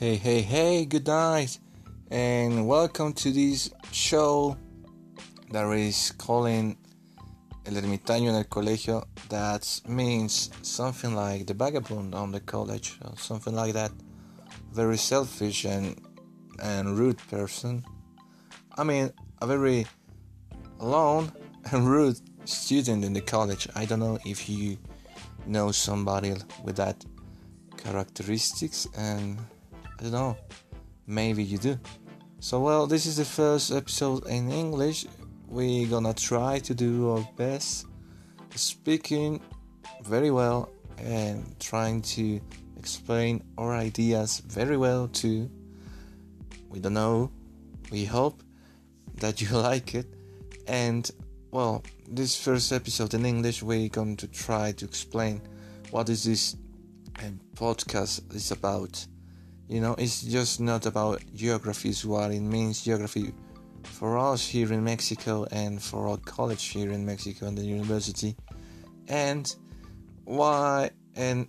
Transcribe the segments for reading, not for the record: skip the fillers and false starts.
Hey, good night, and welcome to this show that is calling El Ermitaño en el Colegio. That means something like the vagabond on the college, or something like that. Very selfish and rude person. I mean, a very alone and rude student in the college. I don't know if you know somebody with that characteristics, and I don't know, maybe you do. So well, this is the first episode in English. We're gonna try to do our best speaking very well and trying to explain our ideas very well too. We don't know, we hope that you like it. And well, this first episode in English, we're going to try to explain what is this podcast is about. You know, it's just not about geography, is what it means, geography for us here in Mexico and for our college here in Mexico and the university. And why and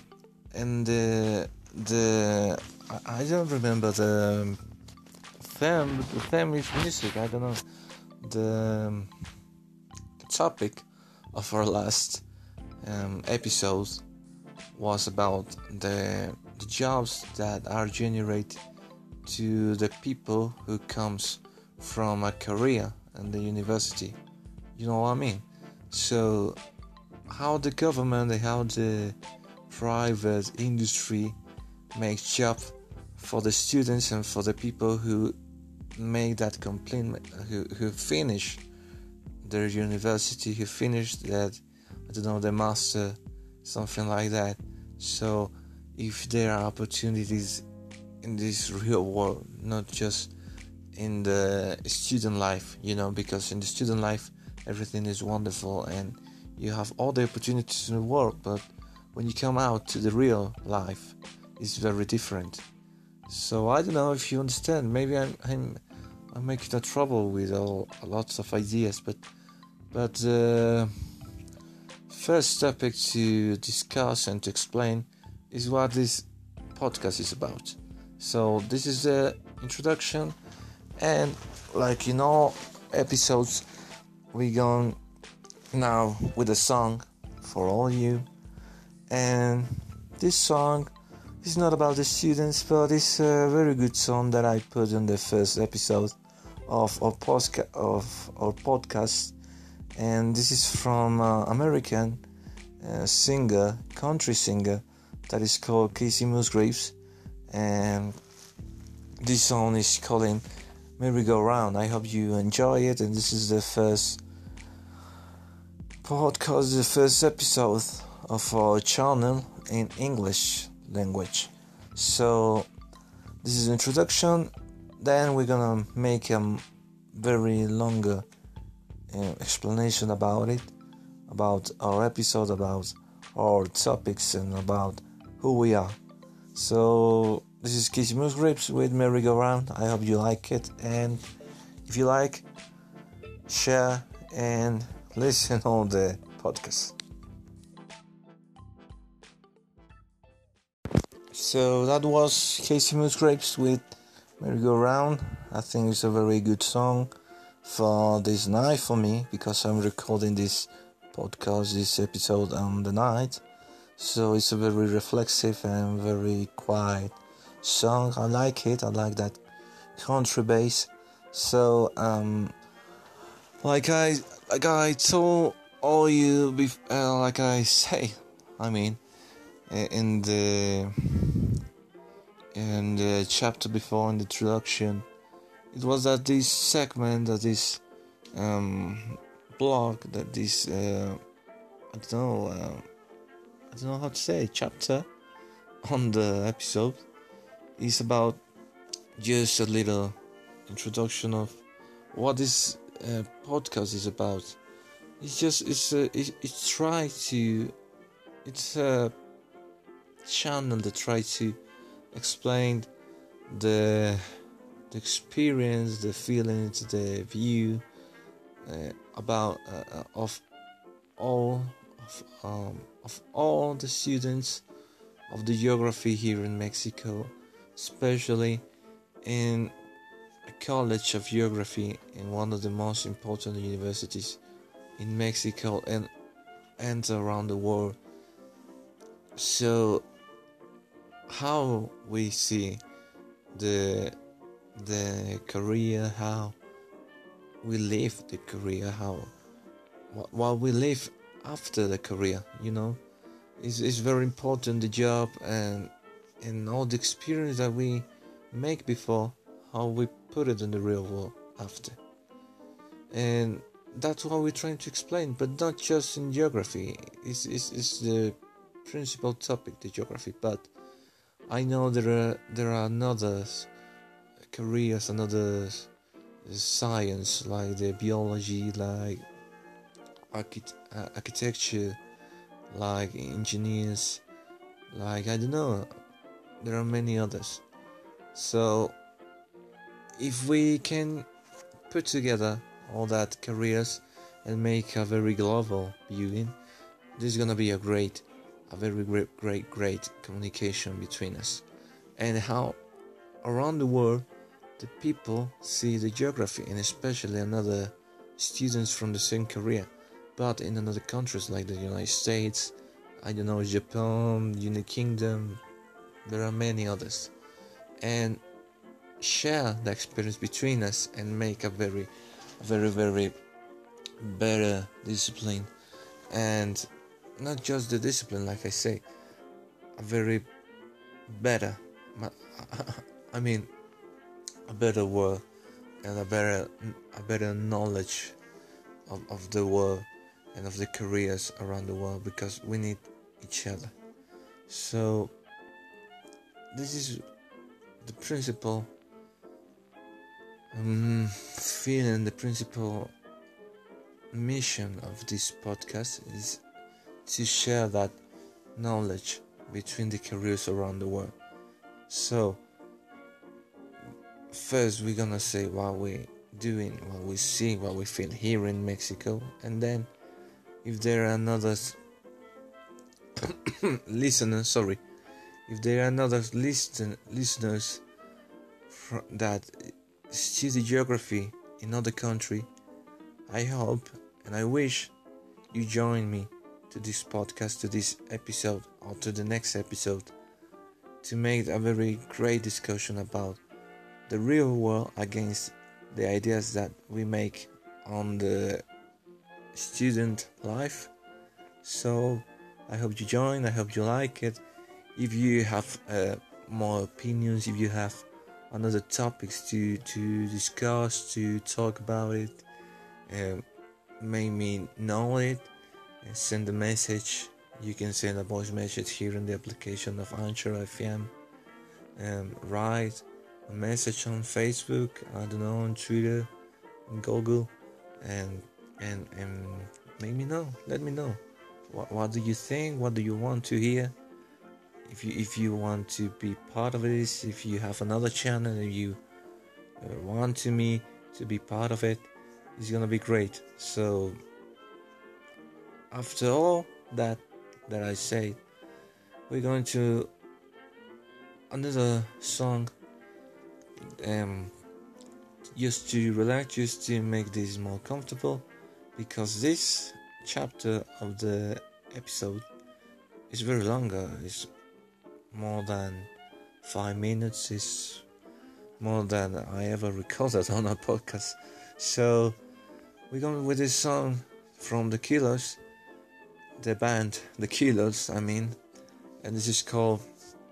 the I don't remember the theme is music. I don't know the topic of our last episode was about the jobs that are generated to the people who comes from a career and the university. You know what I mean? So how the government and how the private industry makes job for the students and for the people who make that complete, who finish their university, who finish that, I don't know, the master, something like that. So if there are opportunities in this real world, not just in the student life, you know, because in the student life everything is wonderful and you have all the opportunities in the world, but when you come out to the real life, it's very different. So I don't know if you understand. Maybe I'm making a trouble with lots of ideas, but first topic to discuss and to explain is what this podcast is about. So this is the introduction, and like in all episodes, we go now with a song for all you. And this song is not about the students, but it's a very good song that I put in the first episode of our podcast. And this is from American singer, country singer, that is called Kacey Musgraves, and this song is calling Merry Go Round. I hope you enjoy it, and this is the first podcast, the first episode of our channel in English language. So this is the introduction, then we're gonna make a very longer explanation about it, about our episode, about our topics, and about who we are. So this is Kacey Musgraves with Merry Go Round. I hope you like it, and if you like, share and listen on the podcast. So that was Kacey Musgraves with Merry Go Round. I think it's a very good song for this night for me, because I'm recording this podcast, this episode on the night. So it's a very reflexive and very quiet song. I like it. I like that country bass. So like I told all you like I say, I mean, in the chapter before, in the introduction, it was that this segment, that this blog, that this I don't know how to say, chapter on the episode is about just a little introduction of what this podcast is about. It's a channel that tries to explain the experience, the feelings, the view about of all of all the students of the geography here in Mexico. especially in a college of geography in one of the most important universities in Mexico and around the world. So how we see the career, how we live the career, how what we live after the career, is very important. The job and all the experience that we make before, how we put it in the real world after. And that's what we're trying to explain, but not just in geography. It's the principal topic, the geography, but I know there are another careers, another science, like the biology, like architecture, like engineers, like I don't know, there are many others. So if we can put together all that careers and make a very global viewing, this is gonna be a very great communication between us, and how around the world the people see the geography, and especially another students from the same career, but in another countries like the United States, I don't know, Japan, United Kingdom, there are many others, and share the experience between us and make a very better discipline, and not just the discipline, like I say, a very better, I mean, a better world and a better knowledge of the world and of the careers around the world, because we need each other. So this is the principal feeling, the principal mission of this podcast is to share that knowledge between the careers around the world. So first we're gonna say what we're doing, what we see, what we feel here in Mexico, and then if there are another listeners, if there are another listeners that study geography in other country, I hope and I wish you join me to this podcast, to this episode, or to the next episode, to make a very great discussion about the real world against the ideas that we make on the student life. So I hope you join, I hope you like it. If you have more opinions, if you have another topics to discuss, to talk about it, make me know it, and send a message. You can send a voice message here in the application of Anchor FM, write a message on Facebook, I don't know, on Twitter, on Google, and make me know. Let me know. What do you think? What do you want to hear? If you want to be part of this, if you have another channel and you want me to be part of it, it's gonna be great. So after all that I said, we're going to another song, just to relax, just to make this more comfortable, because this chapter of the episode is very longer. It's more than 5 minutes. It's more than I ever recorded on a podcast. So we're going with this song from The Killers, the band The Killers, I mean, and this is called,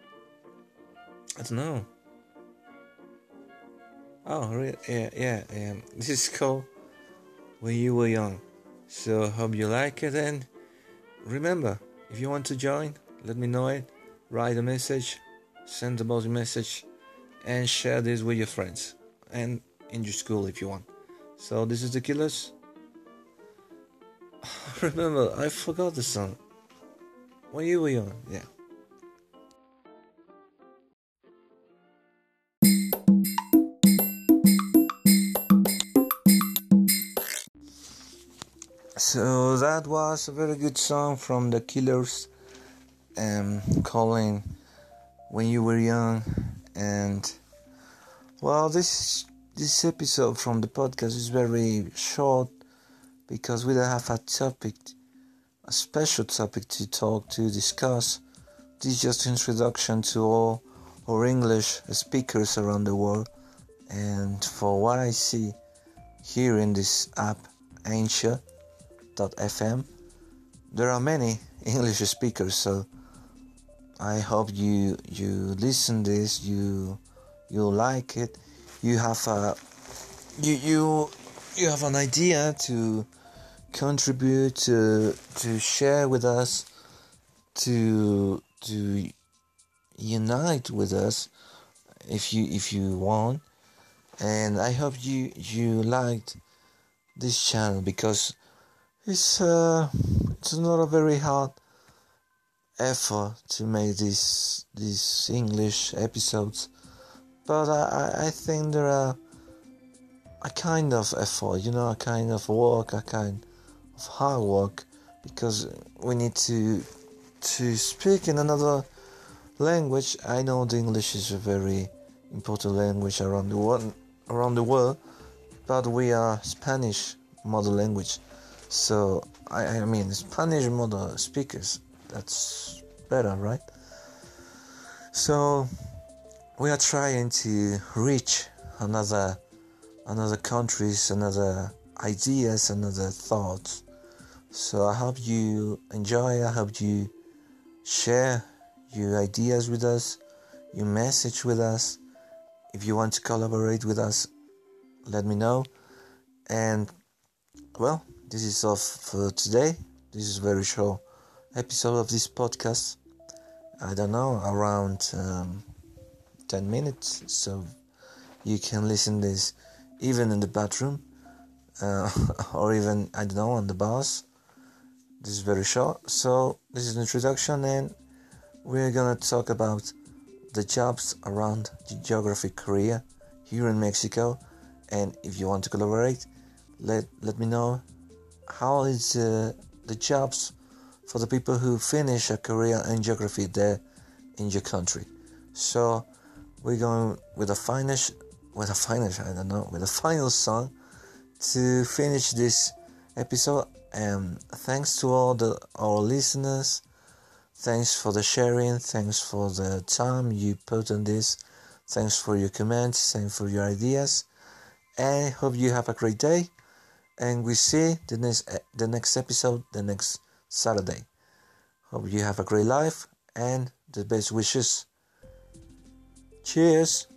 I don't know. Oh, yeah. This is called When You Were Young. So hope you like it, and remember, if you want to join, let me know it. Write a message, send a voice message, and share this with your friends and in your school if you want. So this is The Killers. Remember, I forgot the song. When You Were Young, yeah. So that was a very good song from The Killers, calling when you were young. And well, this episode from the podcast is very short because we don't have a special topic to discuss. This is just introduction to all our English speakers around the world, and for what I see here in this app, Anchor.fm, there are many English speakers, so I hope you listen this, you like it, you have you have an idea to contribute, to share with us, to unite with us if you want. And I hope you liked this channel because it's not a very hard effort to make these English episodes, but I think there are a kind of effort, a kind of work, a kind of hard work, because we need to speak in another language. I know the English is a very important language around the world, but we are Spanish mother language, so I mean Spanish mother speakers. That's better, right? So we are trying to reach another countries, another ideas, another thoughts. So I hope you enjoy. I hope you share your ideas with us, your message with us. If you want to collaborate with us, let me know. And well, this is all for today. This is very short episode of this podcast. I don't know, around 10 minutes, so you can listen this even in the bathroom, or even, I don't know, on the bus. This is very short, so this is an introduction, and we're gonna talk about the jobs around the geographic career here in Mexico. And if you want to collaborate, let me know how is the jobs for the people who finish a career in geography there in your country. So we're going with a final song to finish this episode. And thanks to all our listeners. Thanks for the sharing. Thanks for the time you put on this. Thanks for your comments. Thanks for your ideas. And I hope you have a great day. And we see the next episode the next Saturday. Hope you have a great life and the best wishes. Cheers.